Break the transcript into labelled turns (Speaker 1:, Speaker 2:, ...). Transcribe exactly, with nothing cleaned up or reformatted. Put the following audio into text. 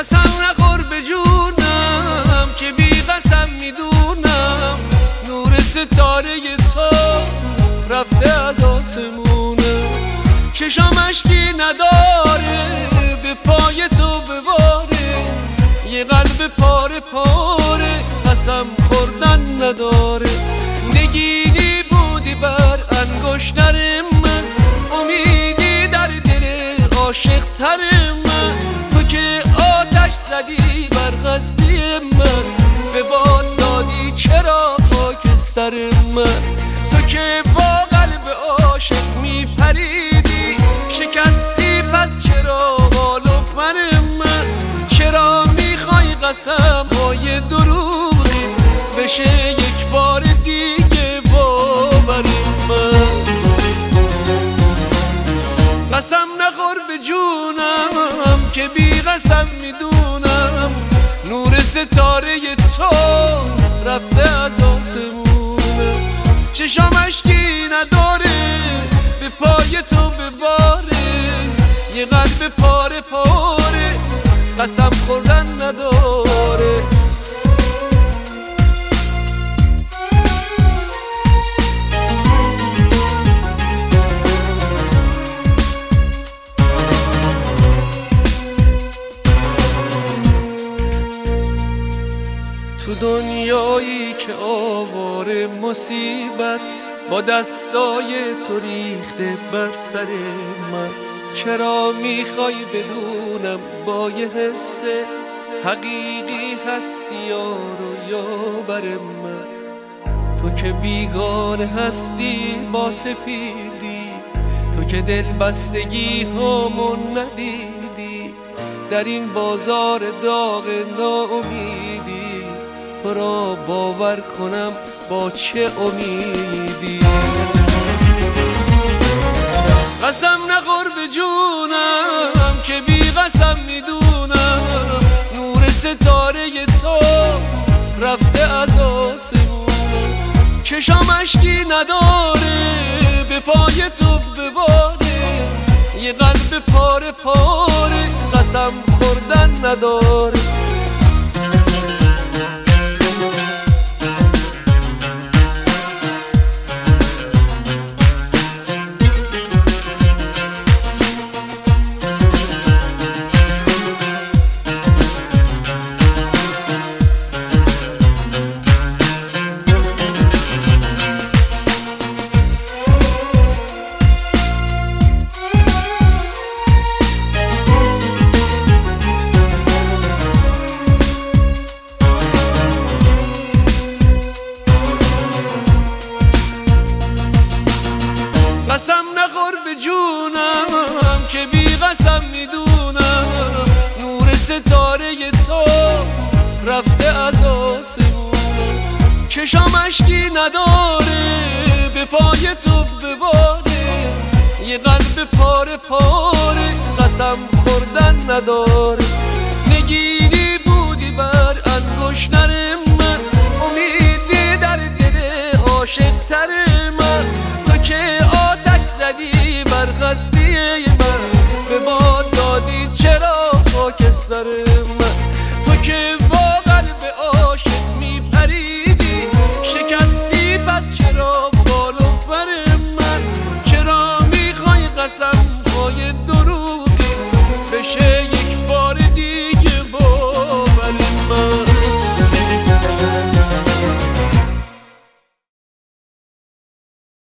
Speaker 1: قسم نخور به جونم که بی قسم میدونم نور ستاره تو رفته از آسمونه. چشام اشکی نداره به پای تو بواره، یه قلب پاره پاره قسم خوردن نداره. نگینی بودی بر انگشتر من، امیدی در دل عاشق تر من. تو که آتش زدی بر قصدی من، به باد دادی چرا خاکستر من. تو که با قلب عاشق میپریدی شکستی، پس چرا حال و پر من. چرا میخوای قسم های دروغی بشه یک بار دیگه باور من. قسم نخور به جونم که بی قسم میدونم نور ستاره تو رفته از آسمونه. چشام اشکی نداره به پای تو بباره، یه قلب پاره پاره قسم خوردن نداره. تو دنیایی که آواره مصیبت با دستای تو ریخته بر سر من، چرا میخوای بدونم با یه حس حقیقی هستی یارو یا بر من. تو که بیگانه هستی با سپیدی، تو که دل بستگی همون ندیدی در این بازار داغ ناامیدی. برا باور کنم با چه امیدی. قسم نخور به جونم که بی قسم میدونم نور ستاره تو رفته از آسمونه. چشام اشکی نداره به پای تو بباره، یه قلب پاره پاره قسم خوردن نداره. قسم نخور به جونم که بی قسم میدونم نور ستاره تو رفته از آسمونه. چشام اشکی نداره به پای تو بباره، یه قلب پاره پاره قسم خوردن نداره. نگینی بودی بر انگشتر من، امیدی در دل عاشق تر من. تو که آتش زدی بر قصدی من، به باد دادی چرا خاکستر من. تو که با قلب عاشق میپریدی شکستی، پس چرا بال و پر من. چرا میخوای قسم